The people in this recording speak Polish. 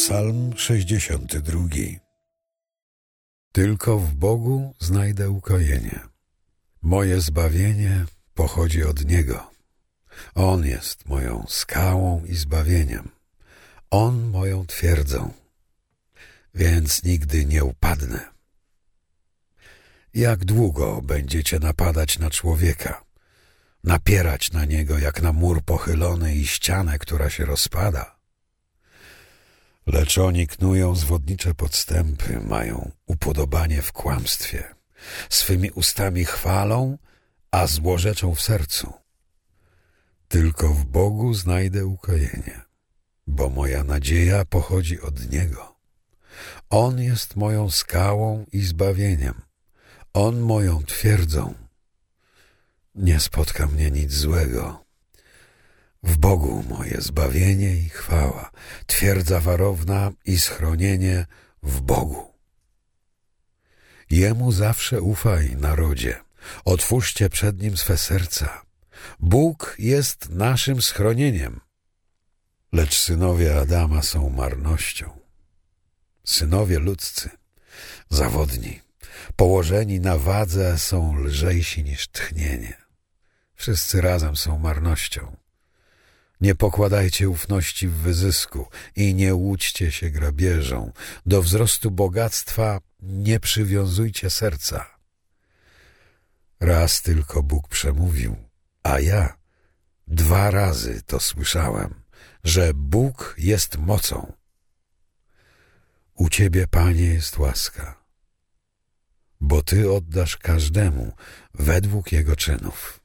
Psalm 62. Tylko w Bogu znajdę ukojenie. Moje zbawienie pochodzi od Niego. On jest moją skałą i zbawieniem. On moją twierdzą, więc nigdy nie upadnę. Jak długo będziecie napadać na człowieka, napierać na niego jak na mur pochylony i ścianę, która się rozpada? Lecz oni knują zwodnicze podstępy, mają upodobanie w kłamstwie. Swymi ustami chwalą, a złorzeczą w sercu. Tylko w Bogu znajdę ukojenie, bo moja nadzieja pochodzi od Niego. On jest moją skałą i zbawieniem. On moją twierdzą. Nie spotka mnie nic złego. W Bogu moje zbawienie i chwała, twierdza warowna i schronienie w Bogu. Jemu zawsze ufaj, narodzie, otwórzcie przed Nim swe serca. Bóg jest naszym schronieniem, lecz synowie Adama są marnością. Synowie ludzcy, zawodni, położeni na wadze są lżejsi niż tchnienie. Wszyscy razem są marnością. Nie pokładajcie ufności w wyzysku i nie łudźcie się grabieżą. Do wzrostu bogactwa nie przywiązujcie serca. Raz tylko Bóg przemówił, a ja 2 razy to słyszałem, że Bóg jest mocą. U Ciebie, Panie, jest łaska, bo Ty oddasz każdemu według jego czynów.